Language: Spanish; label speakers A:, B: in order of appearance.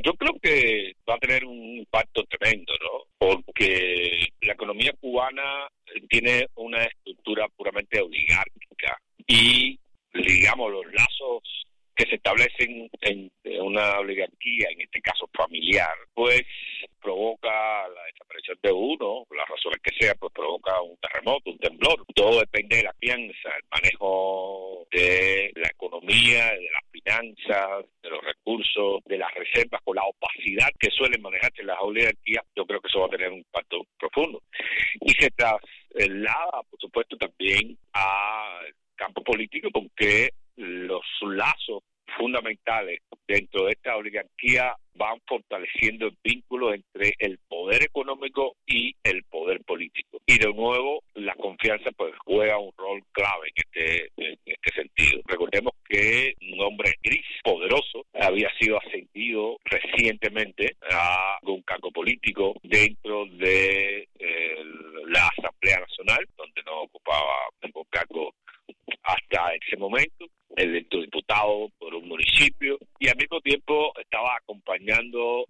A: Yo creo que va a tener un impacto tremendo, ¿no? Porque la economía cubana tiene una estructura puramente oligárquica y, digamos, los lazos que se establecen en una oligarquía, en este caso familiar, pues provoca la desaparición de uno, por las razones que sea, pues provoca un terremoto, un temblor. Todo depende de la fianza, el manejo de la economía, de las finanzas, de los recursos, de las reservas, con la opacidad que suelen manejarse las oligarquías. Yo creo que eso va a tener un impacto profundo. Y se traslada, por supuesto, también al campo político, porque los lazos fundamentales dentro de esta oligarquía van fortaleciendo el vínculo entre el poder económico y el poder político. Y de nuevo, la confianza pues juega un rol clave en este sentido. Recordemos que un hombre gris, poderoso, había sido ascendido recientemente a un cargo político dentro de la Asamblea Nacional, donde no ocupaba ningún cargo hasta ese momento, electo diputado por un municipio, y al mismo tiempo estaba acompañando